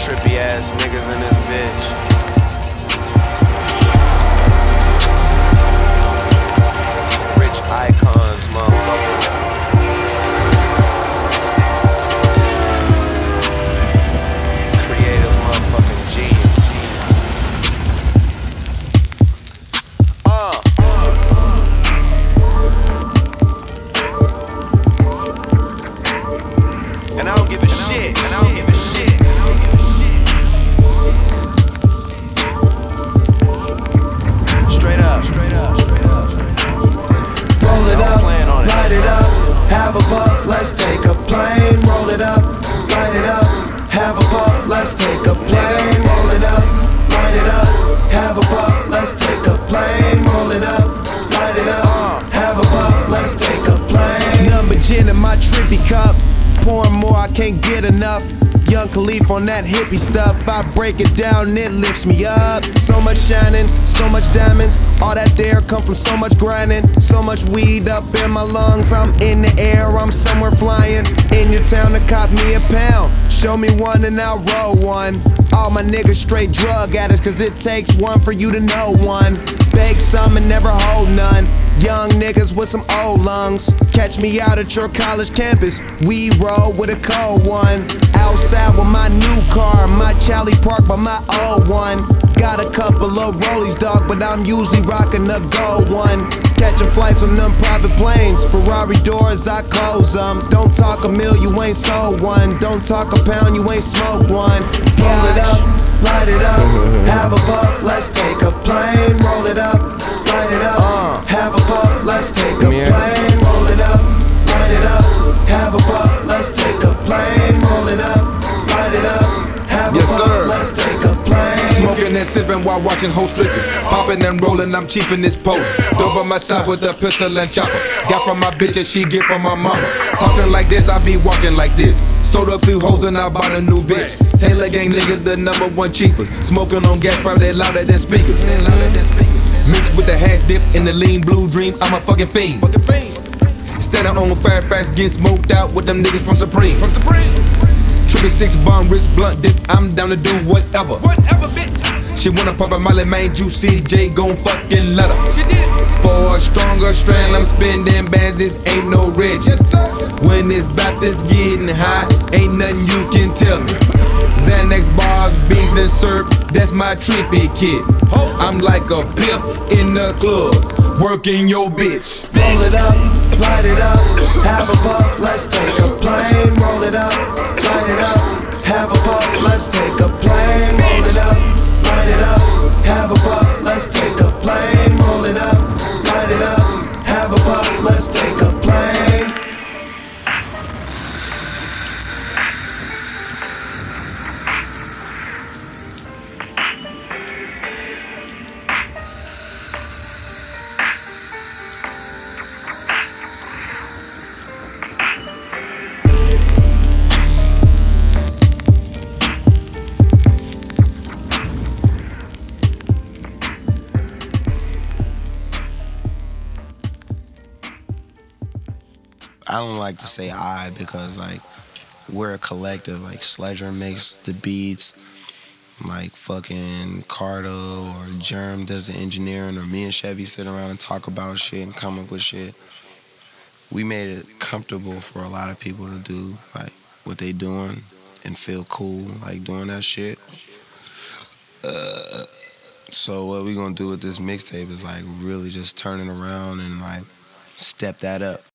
trippy ass niggas in this bitch. Rich icons, motherfucker. Creative motherfucking genius. And I don't give a shit. And I don't give a shit. Straight up, straight up, straight up. Roll it up, light it up, have a puff, let's take a plane. Roll it up, light it up, have a puff, let's take a plane. Roll it up, light it up, have a puff, let's take a plane. Roll it up, light it up, have a puff, let's take a plane. Number gin in my trippy cup, pouring more, I can't get enough. Young Khalif on that hippie stuff. I break it down, it lifts me up. So much shining, so much diamonds. All that there come from so much grinding. So much weed up in my lungs. I'm in the air, I'm somewhere flying. In your town to cop me a pound. Show me one and I'll roll one. All my niggas straight drug addicts, cause it takes one for you to know one. Beg some and never hold none. Young niggas with some old lungs. Catch me out at your college campus. We roll with a cold one. Outside with my new car, my Charlie Park by my old one. Got a couple of rollies, dog, but I'm usually rocking the gold one. Catching flights on them private planes. Ferrari doors, I close them. Don't talk a mill, you ain't sold one. Don't talk a pound, you ain't smoked one. Roll it up, light it up, have a puff, let's take a plane. Roll it up, light it up, have a puff, let's take a plane. Roll it up, light it up, have a puff, let's take a plane. Roll it up, light it up, have a puff, let's take a plane. Smoking and sipping while watching whole stripping. Popping and rolling, I'm chiefing this pole. Dope on my side with a pistol and chopper. Got from my bitch and she get from my mama. Talking like this, I be walking like this. Sold a few hoes and I bought a new bitch. Taylor gang niggas, the #1 chiefers. Smoking on gas, probably louder than speakers. Mixed with the hash dip in the lean blue dream, I'm a fucking fiend. Standing on Fairfax, getting smoked out with them niggas from Supreme. Trippy sticks, bomb, wrist, blunt dip. I'm down to do whatever. Whatever, bitch. She wanna pop a Molly, man, Juicy J gon' fucking let her. She did. For a stronger strand, I'm spending bands. This ain't no rich. Yes, sir. When it's bout this getting high, ain't nothing you can tell me. Xanax bars, beans and syrup, that's my trippy kid. I'm like a pimp in the club, working your bitch. Roll it up, light it up, have a puff, let's take a plane. Roll it up, light it up, have a puff, let's take a plane. Roll it up, light it up, have a puff, let's take a plane. Roll it up, light it up, have a puff, let's take a plane. I don't like to say I because like we're a collective. Like Sledger makes the beats, like fucking Cardo or Germ does the engineering, or me and Chevy sit around and talk about shit and come up with shit. We made it comfortable for a lot of people to do like what they doing and feel cool like doing that shit. So what we gonna do with this mixtape is like really just turn it around and like step that up.